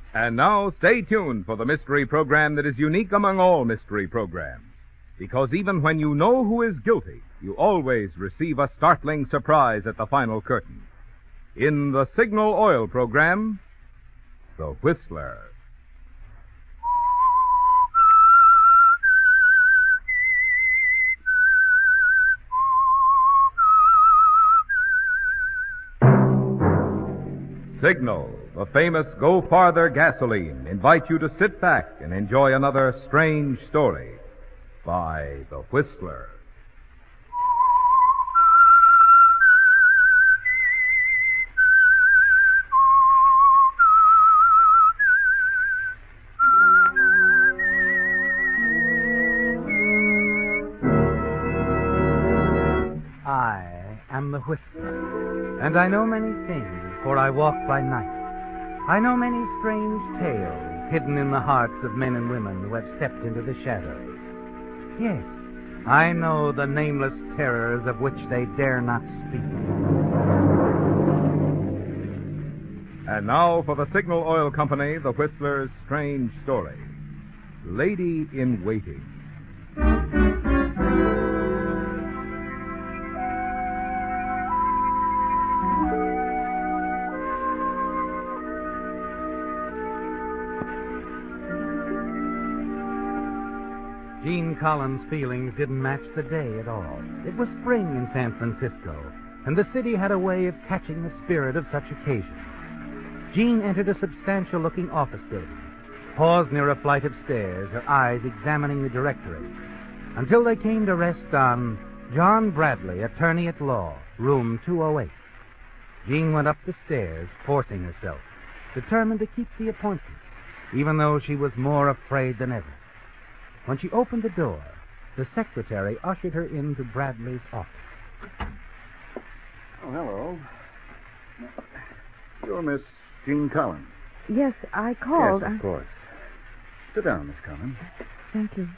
And now, stay tuned for the mystery program that is unique among all mystery programs. Because even when you know who is guilty, you always receive a startling surprise at the final curtain. In the Signal Oil program, The Whistler. Signal, the famous Go Farther gasoline, invites you to sit back and enjoy another strange story by The Whistler. I am the Whistler, and I know many things, for I walk by night. I know many strange tales hidden in the hearts of men and women who have stepped into the shadows. Yes, I know the nameless terrors of which they dare not speak. And now for the Signal Oil Company, The Whistler's strange story, Lady in Waiting. Gene Collins' feelings didn't match the day at all. It was spring in San Francisco, and the city had a way of catching the spirit of such occasions. Gene entered a substantial-looking office building, paused near a flight of stairs, her eyes examining the directory, until they came to rest on John Bradley, attorney at law, room 208. Gene went up the stairs, forcing herself, determined to keep the appointment, even though she was more afraid than ever. When she opened the door, the secretary ushered her into Bradley's office. Oh, hello. You're Miss Jean Collins. Yes, I called. Yes, of course. Sit down, Miss Collins. Thank you.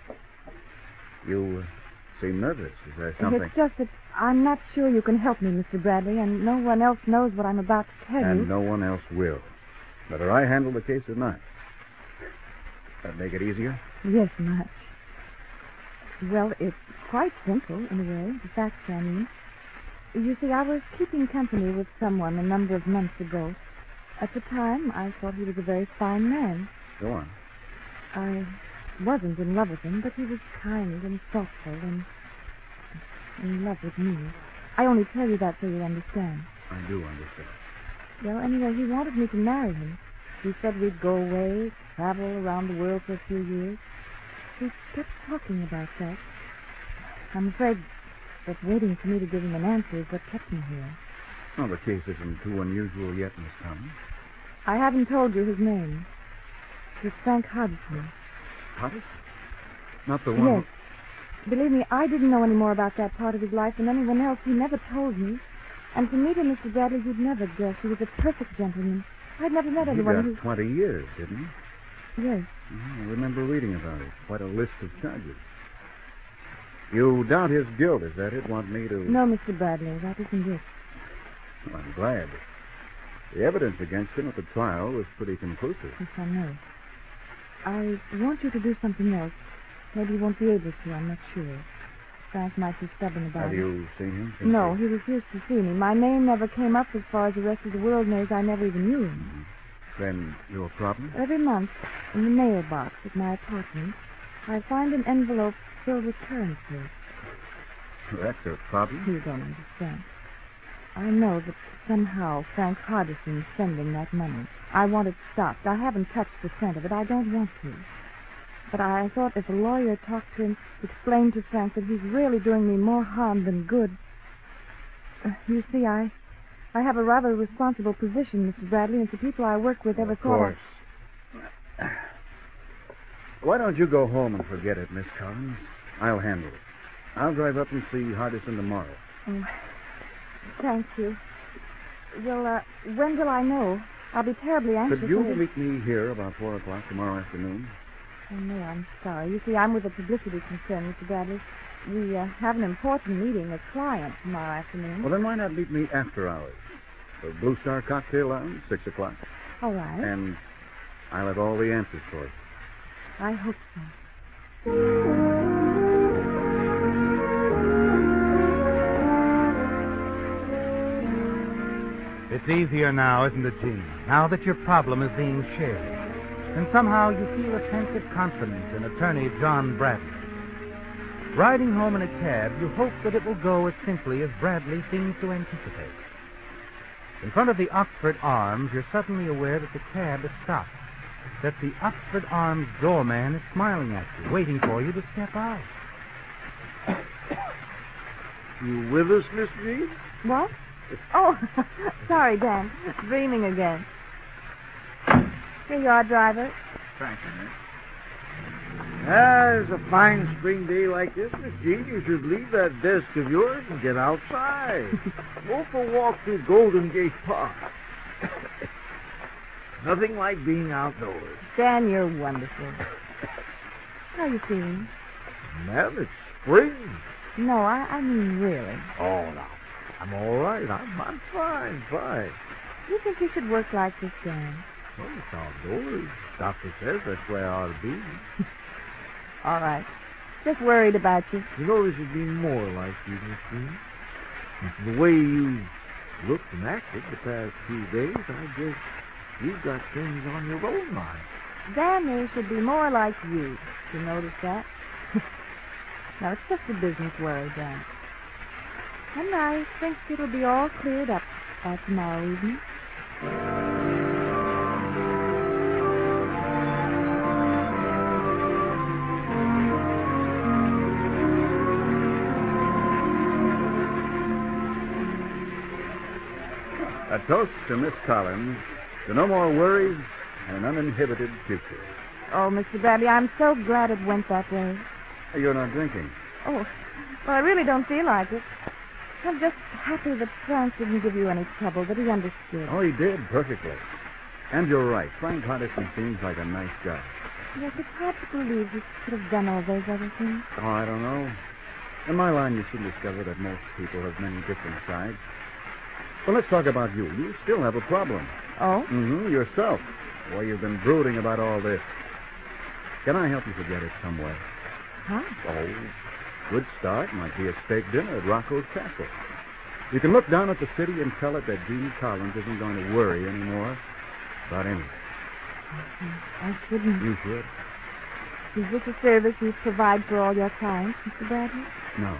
You seem nervous. Is there something? It's just that I'm not sure you can help me, Mr. Bradley, and no one else knows what I'm about to tell you. And no one else will. Whether I handle the case or not. That make it easier? Yes, much. Well, it's quite simple, in a way. The facts, I mean. You see, I was keeping company with someone a number of months ago. At the time, I thought he was a very fine man. Go on. I wasn't in love with him, but he was kind and thoughtful and in love with me. I only tell you that so you understand. I do understand. Well, anyway, he wanted me to marry him. He said we'd go away, travel around the world for a few years. He kept talking about that. I'm afraid that waiting for me to give him an answer is what kept me here. Well, the case isn't too unusual yet, Miss Collins. I haven't told you his name. It's Frank Hodgson. Hodgson? Not the one... Yes. Believe me, I didn't know any more about that part of his life than anyone else. He never told me. And to meet him, Mr. Bradley, you'd never guess. He was a perfect gentleman. I'd never met anyone He got 20 years, didn't he? Yes. I remember reading about it. Quite a list of charges. You doubt his guilt, is that it? Want me to... No, Mr. Bradley, that isn't it. Well, I'm glad. The evidence against him at the trial was pretty conclusive. Yes, I know. I want you to do something else. Maybe you won't be able to, I'm not sure. Frank might be stubborn about it. Have you seen him? No, he refused to see me. My name never came up as far as the rest of the world knows. I never even knew him. Mm-hmm. Then your problem? Every month, in the mailbox at my apartment, I find an envelope filled with currency. That's a problem? You don't understand. I know that somehow Frank Hardison's sending that money. I want it stopped. I haven't touched a cent of it. I don't want to. But I thought if a lawyer talked to him, explained to Frank that he's really doing me more harm than good. You see, I have a rather responsible position, Mr. Bradley, and the people I work with ever thought... Of course. Why don't you go home and forget it, Miss Collins? I'll handle it. I'll drive up and see Hardison tomorrow. Oh, thank you. Well, when will I know? I'll be terribly anxious. Could you meet me here about 4 o'clock tomorrow afternoon? Oh, no, I'm sorry. You see, I'm with a publicity concern, Mr. Bradley. We have an important meeting, a client, tomorrow afternoon. Well, then why not meet me after hours? The Blue Star Cocktail Lounge, 6 o'clock. All right. And I'll have all the answers for you. I hope so. It's easier now, isn't it, Gene? Now that your problem is being shared. And somehow you feel a sense of confidence in attorney John Bradley. Riding home in a cab, you hope that it will go as simply as Bradley seems to anticipate. In front of the Oxford Arms, you're suddenly aware that the cab has stopped. That the Oxford Arms doorman is smiling at you, waiting for you to step out. You with us, Miss Reed? What? Oh, sorry, Dan. Dreaming again. Here you are, driver. Thank you, Miss. It's a fine spring day like this, Miss Jean. You should leave that desk of yours and get outside. Go for a walk through Golden Gate Park. Nothing like being outdoors. Dan, you're wonderful. How are you feeling? Ma'am, it's spring. No, I mean really. Oh, no. I'm all right. I'm fine. You think you should work like this, Dan? Well, it's outdoors. Doctor says that's where I ought to be. All right. Just worried about you. You know, there should be more like you, Miss Jean. The way you looked and acted the past few days, I guess you've got things on your own mind. Dan, there should be more like you. You notice that? Now, it's just a business worry, Dan. And I think it'll be all cleared up by tomorrow evening. A toast to Miss Collins, to no more worries and an uninhibited future. Oh, Mr. Bradley, I'm so glad it went that way. You're not drinking. Oh, well, I really don't feel like it. I'm just happy that Frank didn't give you any trouble, that he understood. Oh, he did, perfectly. And you're right. Frank Hardison seems like a nice guy. Yes, it's hard to believe he could have done all those other things. Oh, I don't know. In my line, you soon discover that most people have many different sides. Well, let's talk about you. You still have a problem. Oh? Yourself. Well, you've been brooding about all this. Can I help you forget it some way? Huh? Oh, good start might be a steak dinner at Rocco's Castle. You can look down at the city and tell it that Gene Collins isn't going to worry anymore about anything. I shouldn't. You should. Is this a service you provide for all your clients, Mr. Bradley? No.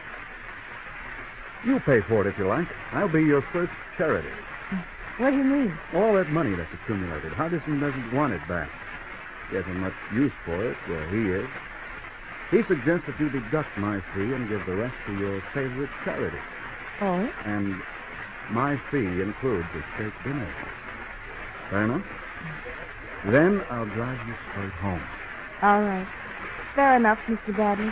You pay for it if you like. I'll be your first charity. What do you mean? All that money that's accumulated, Hardison doesn't want it back. He hasn't much use for it where he is. He suggests that you deduct my fee and give the rest to your favorite charity. Oh? And my fee includes a steak dinner. Fair enough? Then I'll drive you straight home. All right. Fair enough, Mr. Bradley.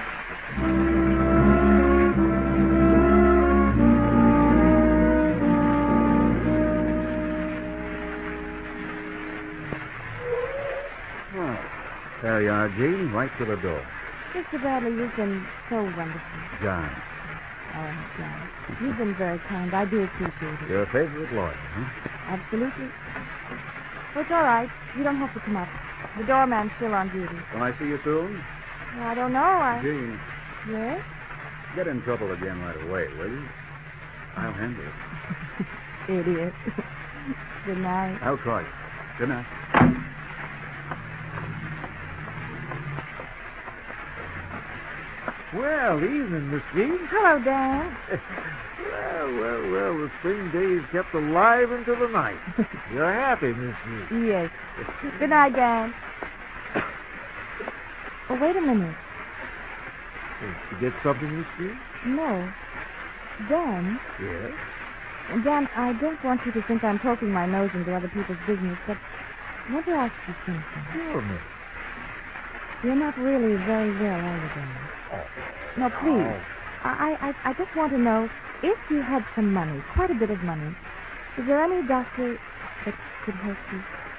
There you are, Gene, right to the door. Mr. Bradley, you've been so wonderful. John, Oh, John. You've been very kind. I do appreciate it. your favorite lawyer, huh? Absolutely. Well, it's all right. You don't have to come up. The doorman's still on duty. Will I see you soon? Well, I don't know. Gene, Yes? get in trouble again right away, will you? I'll handle it. Idiot. Good night. I'll try. Good night. Well, evening, Miss Jean. Hello, Dan. Well, the spring days kept alive into the night. You're happy, Miss Jean. Yes. Good night, Dan. Oh, wait a minute. Did you get something, Miss Jean? No. Dan. Yes. Dan, I don't want you to think I'm poking my nose into other people's business, but I want to ask you something. Sure, Miss. You're not really very well, are you, Dan? Oh. No, please. Oh. I just want to know, if you had some money, quite a bit of money, is there any doctor that could help you?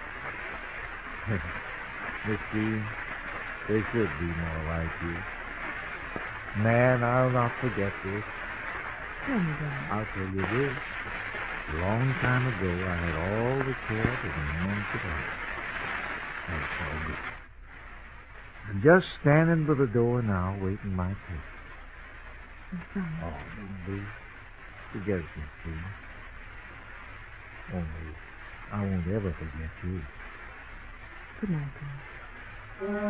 Miss Jean, they should be more like you. Man, I'll not forget this. Tell me, Dan. I'll tell you this. A long time ago, I had all the care that a man could have. I'm just standing by the door now, waiting my turn. I'm sorry. Oh, Boo. Forget it, Miss Jean. Only, I won't ever forget you. Good night, dear.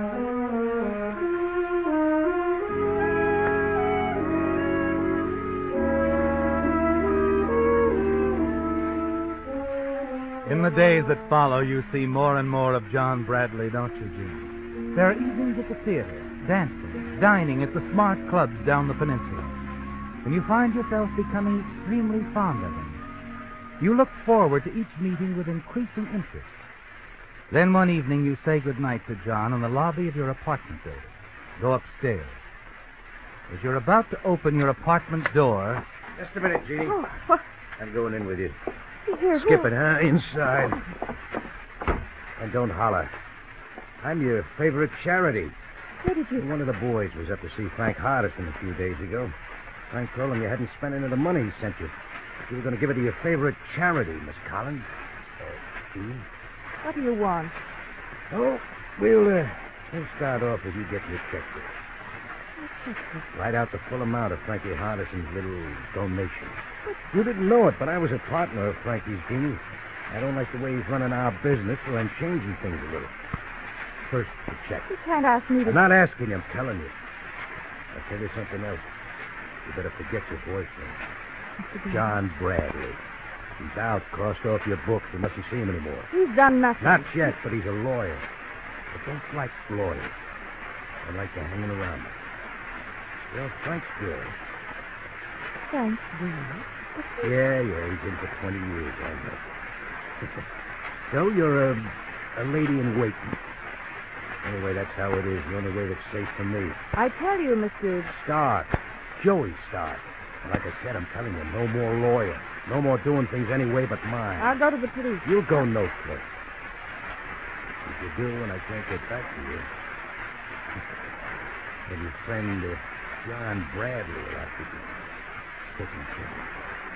In the days that follow, you see more and more of John Bradley, don't you, Jim? There are evenings at the theater, dancing, dining at the smart clubs down the peninsula. And you find yourself becoming extremely fond of him. You look forward to each meeting with increasing interest. Then one evening you say goodnight to John in the lobby of your apartment building. Go upstairs. As you're about to open your apartment door... Just a minute, Jeannie. Oh, what? I'm going in with you. Here, Skip it, huh? Inside. And don't holler. I'm your favorite charity. Where did you... One of the boys was up to see Frank Hardison a few days ago. Frank told him you hadn't spent any of the money he sent you. You were going to give it to your favorite charity, Miss Collins. Jeannie? What do you want? Oh, we'll start off with you getting your checkbook. Write out the full amount of Frankie Hardison's little donation. You didn't know it, but I was a partner of Frankie's, Jeannie. I don't like the way he's running our business, so I'm changing things a little. First, the check. You can't ask me to... I'm not asking you, I'm telling you. I'll tell you something else. You better forget your boyfriend. John Bradley. He's out, crossed off your books. You mustn't see him anymore. He's done nothing. Not yet, but he's a lawyer. I don't like lawyers. I like you hanging around them. Well, Frank's good. Thanks, dear. Yeah, he's in for 20 years, I know. So you're a lady in waiting. Anyway, that's how it is. The only way that's safe for me. I tell you, Mr. Stark. Joey Stark. And like I said, I'm telling you, no more lawyer. No more doing things any way but mine. I'll go to the police. You'll go no place. If you do, and I can't get back to you, then your friend John Bradley will have to be taken care of.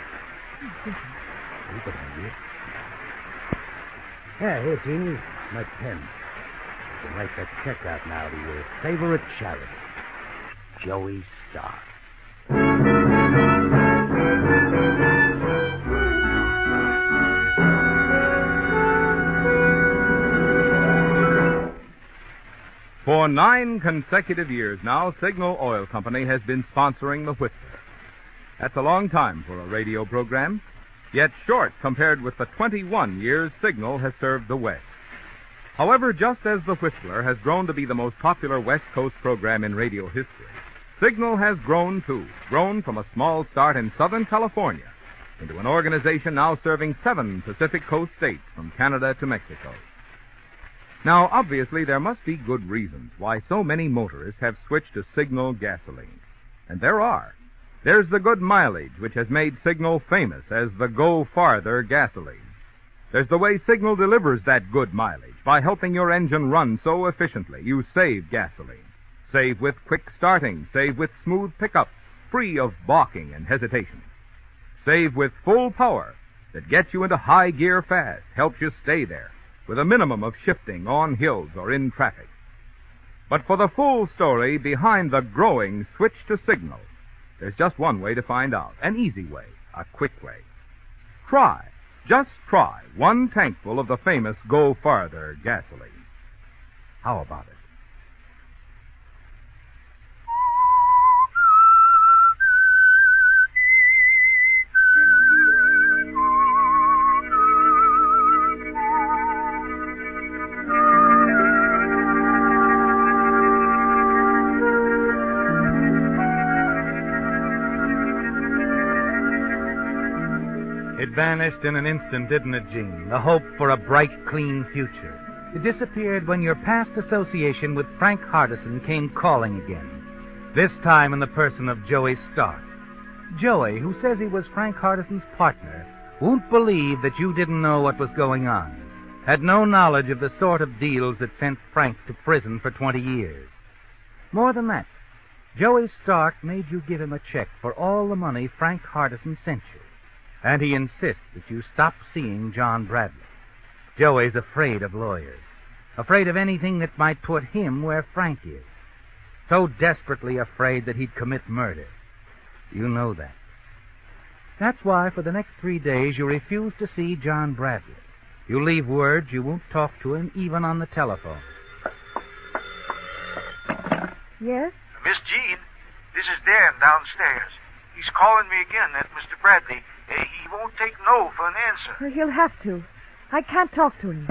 You can have it. Yeah, here, Jeannie, my pen. You can write that check out now to your favorite charity, Joey Stark. For 9 consecutive years now, Signal Oil Company has been sponsoring The Whistler. That's a long time for a radio program, yet short compared with the 21 years Signal has served the West. However, just as The Whistler has grown to be the most popular West Coast program in radio history, Signal has grown, too, grown from a small start in Southern California into an organization now serving 7 Pacific Coast states from Canada to Mexico. Now, obviously, there must be good reasons why so many motorists have switched to Signal gasoline. And there are. There's the good mileage, which has made Signal famous as the Go Farther gasoline. There's the way Signal delivers that good mileage by helping your engine run so efficiently you save gasoline. Save with quick starting, save with smooth pickup, free of balking and hesitation. Save with full power that gets you into high gear fast, helps you stay there, with a minimum of shifting on hills or in traffic. But for the full story behind the growing switch to Signal, there's just one way to find out, an easy way, a quick way. Just try 1 tankful of the famous Go Farther gasoline. How about it? It vanished in an instant, didn't it, Gene? The hope for a bright, clean future. It disappeared when your past association with Frank Hardison came calling again. This time in the person of Joey Stark. Joey, who says he was Frank Hardison's partner, won't believe that you didn't know what was going on, had no knowledge of the sort of deals that sent Frank to prison for 20 years. More than that, Joey Stark made you give him a check for all the money Frank Hardison sent you. And he insists that you stop seeing John Bradley. Joey's afraid of lawyers. afraid of anything that might put him where Frank is. So desperately afraid that he'd commit murder. You know that. That's why for the next 3 days you refuse to see John Bradley. You leave word you won't talk to him even on the telephone. Yes? Miss Jean, this is Dan downstairs. He's calling me again, that Mr. Bradley. He won't take no for an answer. He'll have to. I can't talk to him.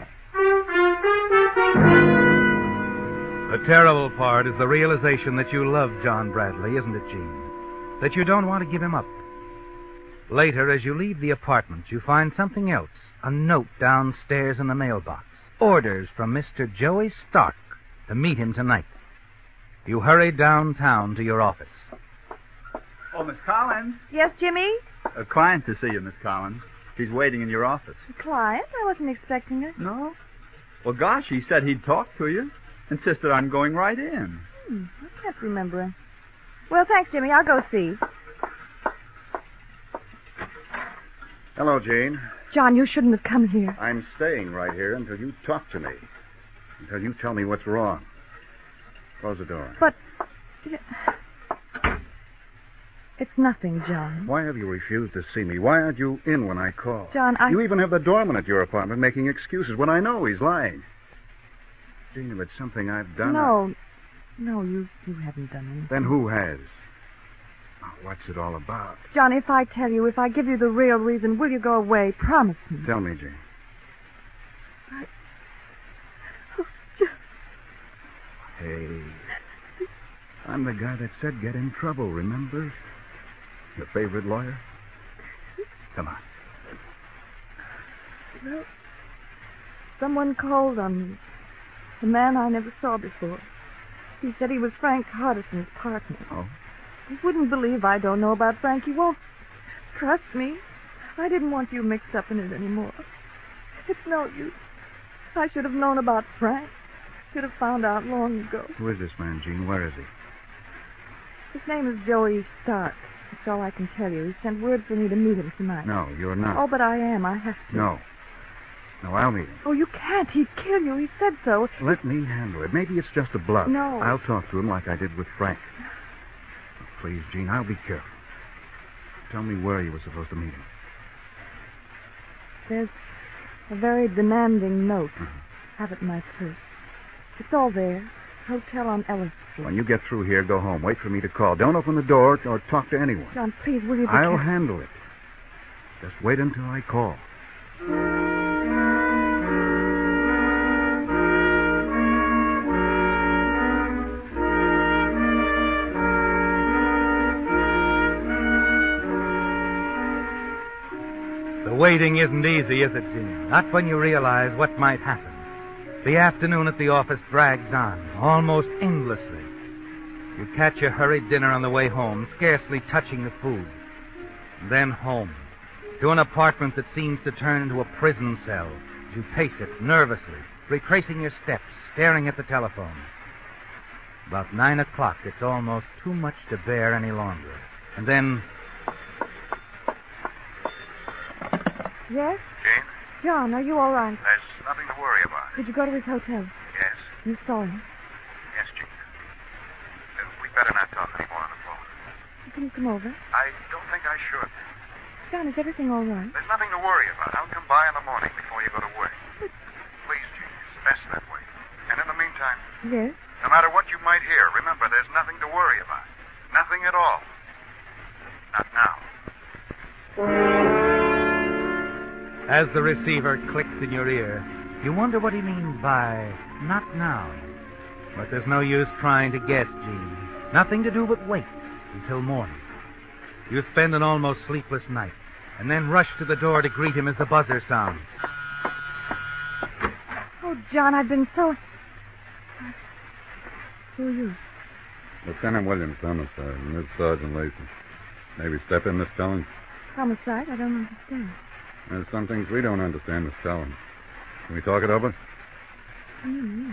The terrible part is the realization that you love John Bradley, isn't it, Jean? That you don't want to give him up. Later, as you leave the apartment, you find something else. A note downstairs in the mailbox. Orders from Mr. Joey Stark to meet him tonight. You hurry downtown to your office. Oh, Miss Collins. Yes, Jimmy? A client to see you, Miss Collins. She's waiting in your office. A client? I wasn't expecting her. No? Well, gosh, he said he'd talk to you. Insisted on going right in. I can't remember him. Well, thanks, Jimmy. I'll go see. Hello, Jane. John, you shouldn't have come here. I'm staying right here until you talk to me. Until you tell me what's wrong. Close the door. But... It's nothing, John. Why have you refused to see me? Why aren't you in when I call? John, You even have the doorman at your apartment making excuses when I know he's lying. Jane, if it's something I've done... No, you haven't done anything. Then who has? Oh, what's it all about? John, if I tell you, if I give you the real reason, will you go away? Promise me. Tell me, Jane. Hey, I'm the guy that said get in trouble, remember? Your favorite lawyer? Come on. Well, someone called on me. A man I never saw before. He said he was Frank Hardison's partner. Oh? He wouldn't believe I don't know about Frank. He won't trust me. I didn't want you mixed up in it anymore. It's no use. I should have known about Frank. Should have found out long ago. Who is this man, Gene? Where is he? His name is Joey Stark. That's all I can tell you. He sent word for me to meet him tonight. No, you're not. Oh, but I am. I have to. No. No, I'll meet him. Oh, you can't. He'd kill you. He said so. Let me handle it. Maybe it's just a bluff. No. I'll talk to him like I did with Frank. Oh, please, Gene, I'll be careful. Tell me where you were supposed to meet him. There's a very demanding note. Have it in my purse. It's all there. Hotel on Ellis Street. When you get through here, go home. Wait for me to call. Don't open the door or talk to anyone. John, please, will you be I'll careful? handle it. Just wait until I call. The waiting isn't easy, is it, Jim? Not when you realize what might happen. The afternoon at the office drags on, almost endlessly. You catch a hurried dinner on the way home, scarcely touching the food. Then home, to an apartment that seems to turn into a prison cell. You pace it nervously, retracing your steps, staring at the telephone. About 9 o'clock, it's almost too much to bear any longer. And then... Yes? Jane, John, are you all right? there's nothing to worry about. Did you go to his hotel? Yes. You saw him. Yes, Jane. We'd better not talk anymore on the phone. Can you come over? I don't think I should. John, is everything all right? There's nothing to worry about. I'll come by in the morning before you go to work. Please, Jane, it's best that way. And in the meantime, Yes? no matter what you might hear, remember there's nothing to worry about. Nothing at all. Not now. As the receiver clicks in your ear, you wonder what he means by not now. But there's no use trying to guess, Gene. Nothing to do but wait until morning. You spend an almost sleepless night, and then rush to the door to greet him as the buzzer sounds. Oh, John, I've been so... Who are you? Lieutenant Williams, homicide, and this Sergeant Lacy. Maybe step in, Miss Collins. Homicide? I don't understand. There's some things we don't understand, Miss Collins. Can we talk it over? Mm-hmm.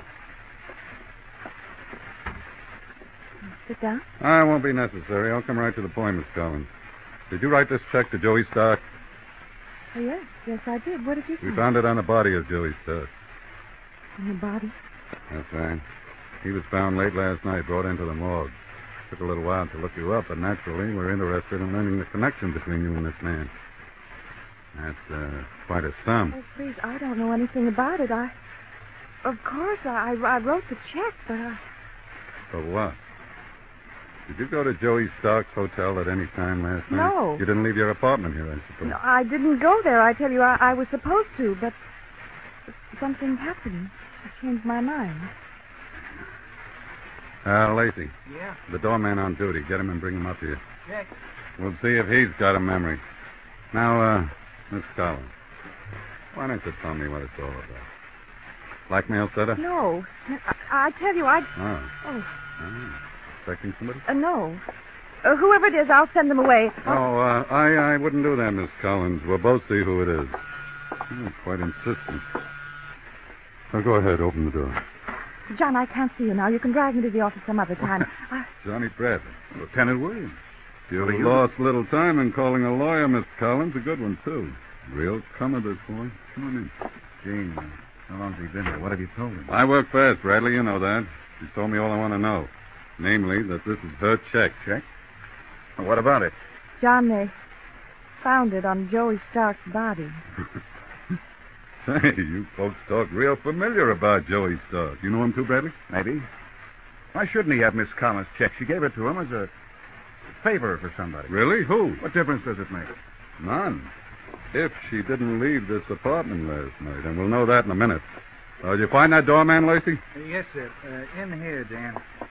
Sit down. Ah, it won't be necessary. I'll come right to the point, Miss Collins. Did you write this check to Joey Stark? Oh, yes. Yes, I did. What did you We say? found it on the body of Joey Stark. And the body? That's right. He was found late last night, brought into the morgue. Took a little while to look you up, but naturally we're interested in learning the connection between you and this man. That's quite a sum. Oh, please, I don't know anything about it. Of course, I wrote the check, but For what? Did you go to Joey Stark's hotel at any time last night? No. You didn't leave your apartment here, I suppose. No, I didn't go there. I tell you, I was supposed to, but something happened. I changed my mind. Lacey. Yeah? The doorman on duty. Get him and bring him up here. Check. We'll see if he's got a memory. Now, Miss Collins, why don't you tell me what it's all about? Blackmail setup? No. I tell you, I... Oh. Oh, Expecting somebody? no. Whoever it is, I'll send them away. I wouldn't do that, Miss Collins. We'll both see who it is. Quite insistent. Now, go ahead. Open the door. John, I can't see you now. You can drag me to the office some other time. Johnny Bradley. Lieutenant Williams. You lost little time in calling a lawyer, Miss Collins. A good one, too. Real comer, this boy. Come on in. Gene, how long's he been here? What have you told him? I work fast, Bradley. You know that. She's told me all I want to know. Namely, that this is her check. Check? Well, what about it? John, they found it on Joey Stark's body. Say, you folks talk real familiar about Joey Stark. You know him too, Bradley? Maybe. Why shouldn't he have Miss Collins' check? She gave it to him as a favor for somebody. Really? Who? What difference does it make? None. If she didn't leave this apartment last night, and we'll know that in a minute. Did you find that doorman, Lacey? Yes, sir. In here, Dan.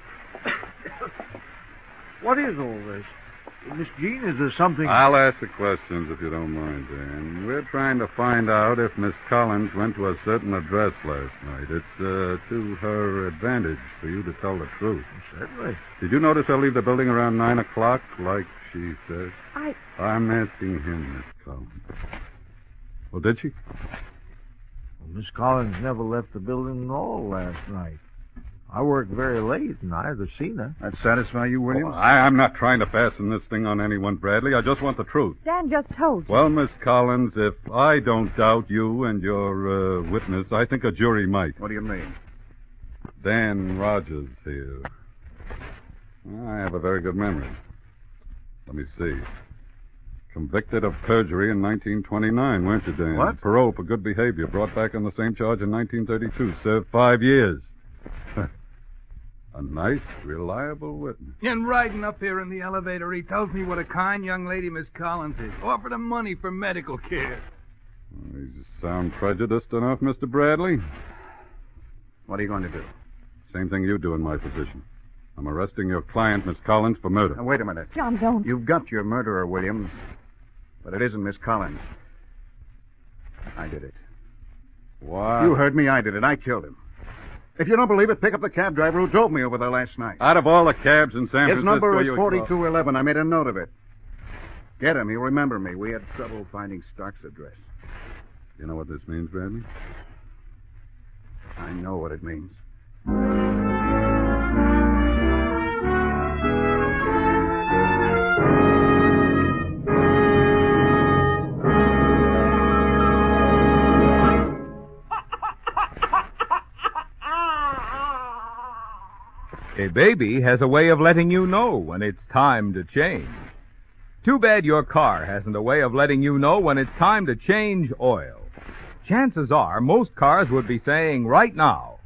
What is all this? Miss Jean, is there something... I'll ask the questions if you don't mind, Dan. We're trying to find out if Miss Collins went to a certain address last night. It's to her advantage for you to tell the truth. Certainly. Did you notice her leave the building around 9 o'clock, like she said? I'm asking him, Miss Collins. Well, did she? Well, Miss Collins never left the building at all last night. I worked very late, and I never seen her. That satisfy you, Williams? Oh, I'm not trying to fasten this thing on anyone, Bradley. I just want the truth. Dan just told you. Well, Miss Collins, if I don't doubt you and your witness, I think a jury might. What do you mean? Dan Rogers here. I have a very good memory. Let me see. Convicted of perjury in 1929, weren't you, Dan? What? Parole for good behavior. Brought back on the same charge in 1932. Served 5 years. A nice, reliable witness. And riding up here in the elevator, he tells me what a kind young lady Miss Collins is. Offered him money for medical care. You sound prejudiced enough, Mr. Bradley. What are you going to do? Same thing you do in my position. I'm arresting your client, Miss Collins, for murder. Now, wait a minute. John, don't. You've got your murderer, Williams. But it isn't Miss Collins. I did it. Why? You heard me. I did it. I killed him. If you don't believe it, pick up the cab driver who drove me over there last night. Out of all the cabs in San His Francisco... number is you 4211. I made a note of it. Get him. He'll remember me. We had trouble finding Stark's address. You know what this means, Bradley? I know what it means. A baby has a way of letting you know when it's time to change. Too bad your car hasn't a way of letting you know when it's time to change oil. Chances are most cars would be saying right now,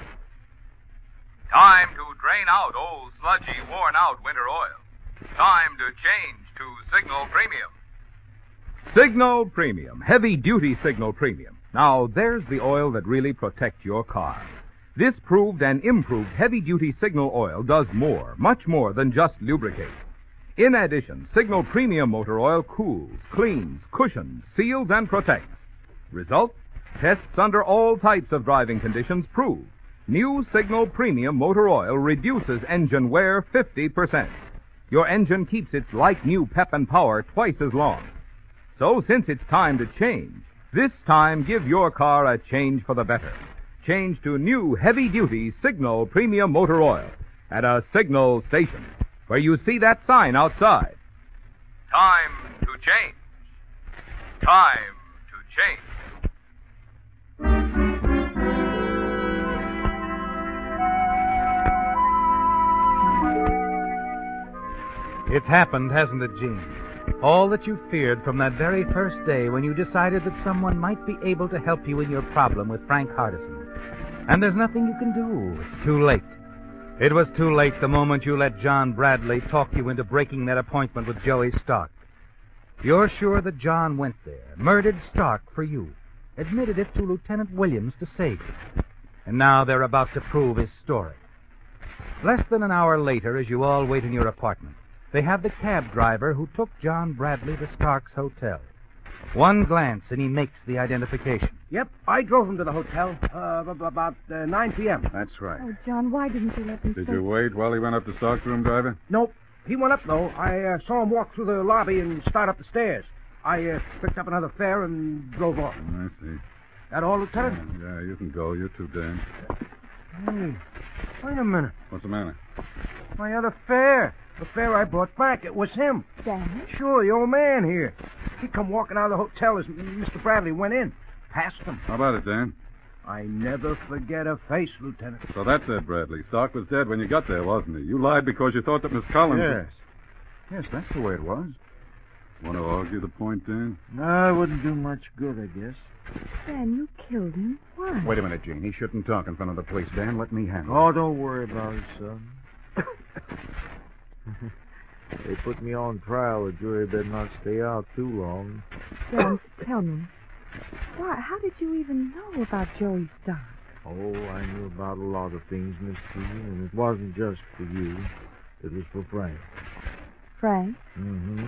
time to drain out old, sludgy, worn-out winter oil. Time to change to Signal Premium. Signal Premium, heavy-duty Signal Premium. Now, there's the oil that really protects your car. This proved and improved heavy-duty Signal oil does more, much more than just lubricate. In addition, Signal Premium motor oil cools, cleans, cushions, seals, and protects. Result? Tests under all types of driving conditions prove. New Signal Premium motor oil reduces engine wear 50%. Your engine keeps its like-new pep and power twice as long. So, since it's time to change, this time give your car a change for the better. Change to new heavy-duty Signal Premium motor oil at a Signal station, where you see that sign outside. Time to change. Time to change. It's happened, hasn't it, Gene? All that you feared from that very first day when you decided that someone might be able to help you in your problem with Frank Hardison. And there's nothing you can do. It's too late. It was too late the moment you let John Bradley talk you into breaking that appointment with Joey Stark. You're sure that John went there, murdered Stark for you, admitted it to Lieutenant Williams to save you. And now they're about to prove his story. Less than an hour later, as you all wait in your apartment, they have the cab driver who took John Bradley to Stark's hotel. One glance, and he makes the identification. Yep, I drove him to the hotel about 9 p.m. That's right. Oh, John, why didn't you let me Did say... you wait while he went up to Stark's room, driver? Nope. He went up, though. I saw him walk through the lobby and start up the stairs. I picked up another fare and drove off. I see. That all, Lieutenant? Yeah, you can go. You're too damned. Hey, wait a minute. What's the matter? My other fare. The fare I brought back. It was him. Danny? Sure, the old man here. He come walking out of the hotel as Mr. Bradley went in. Passed him. How about it, Dan? I never forget a face, Lieutenant. So that's it, Bradley. Stark was dead when you got there, wasn't he? You lied because you thought that Miss Collins... Yes. Yes, that's the way it was. Want to argue the point, Dan? No, it wouldn't do much good, I guess. Dan, you killed him. Why? Wait a minute, Gene. He shouldn't talk in front of the police. Dan, let me handle it. Oh, don't worry about it, son. They put me on trial. The jury better not stay out too long. Dan, tell me. Why? How did you even know about Joey Stark? Oh, I knew about a lot of things, Miss Jean, and it wasn't just for you. It was for Frank. Frank? Mm-hmm.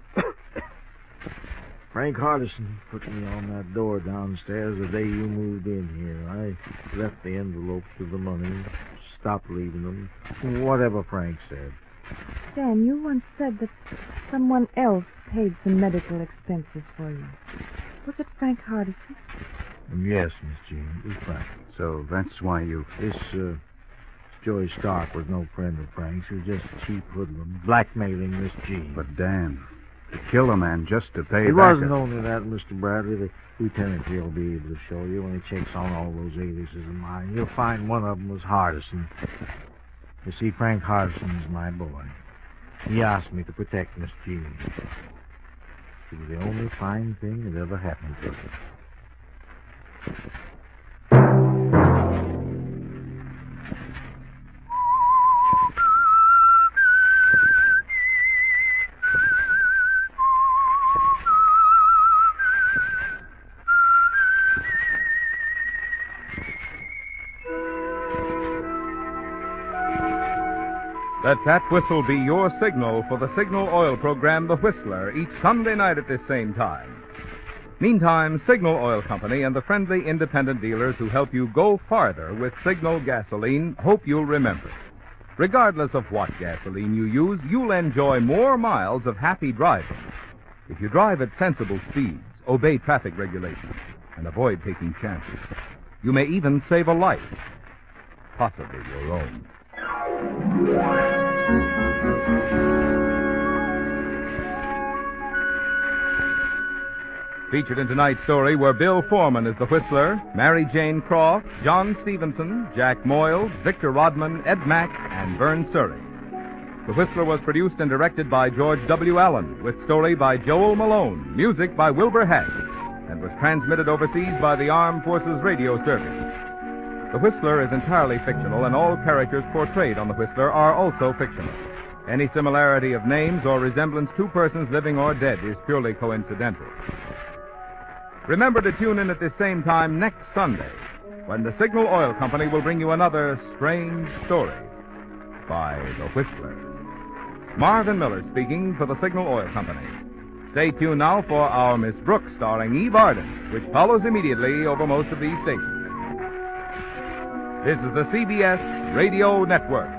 Frank Hardison put me on that door downstairs the day you moved in here. I left the envelopes with the money, stopped leaving them, whatever Frank said. Dan, you once said that someone else paid some medical expenses for you. Was it Frank Hardison? Yes, Miss Jean, it was Frank. So that's why you... This Joey Stark was no friend of Frank's. He was just a cheap hoodlum, blackmailing Miss Jean. But, Dan, to kill a man just to pay It back... wasn't only that, Mr. Bradley. The lieutenant here will be able to show you when he checks on all those aliases of mine. You'll find one of them was Hardison. You see, Frank Hardison is my boy. He asked me to protect Miss Jean. It was the only fine thing that ever happened to her. Let that whistle be your signal for the Signal Oil program, The Whistler, each Sunday night at this same time. Meantime, Signal Oil Company and the friendly independent dealers who help you go farther with Signal gasoline hope you'll remember. Regardless of what gasoline you use, you'll enjoy more miles of happy driving. If you drive at sensible speeds, obey traffic regulations, and avoid taking chances, you may even save a life, possibly your own. Featured in tonight's story were Bill Foreman as the Whistler, Mary Jane Croft, John Stevenson, Jack Moyles, Victor Rodman, Ed Mack, and Vern Surrey. The Whistler was produced and directed by George W. Allen, with story by Joel Malone, music by Wilbur Hatch, and was transmitted overseas by the Armed Forces Radio Service. The Whistler is entirely fictional, and all characters portrayed on The Whistler are also fictional. Any similarity of names or resemblance to persons living or dead is purely coincidental. Remember to tune in at this same time next Sunday, when the Signal Oil Company will bring you another strange story by The Whistler. Marvin Miller speaking for the Signal Oil Company. Stay tuned now for Our Miss Brooks, starring Eve Arden, which follows immediately over most of these stations. This is the CBS Radio Network.